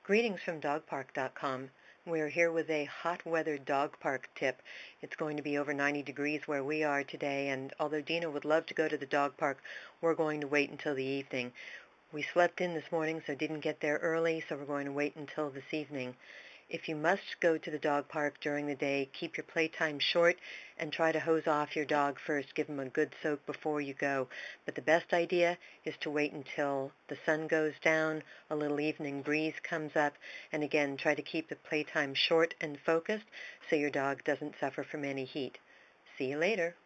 Greetings from dogpark.com. We're here with a hot weather dog park tip. It's going to be over 90 degrees where we are today, and although Dina would love to go to the dog park, we're going to wait until the evening. We slept in this morning, so didn't get there early, so we're going to wait until this evening. If you must go to the dog park during the day, keep your playtime short and try to hose off your dog first. Give him a good soak before you go. But the best idea is to wait until the sun goes down, a little evening breeze comes up, and again, try to keep the playtime short and focused so your dog doesn't suffer from any heat. See you later.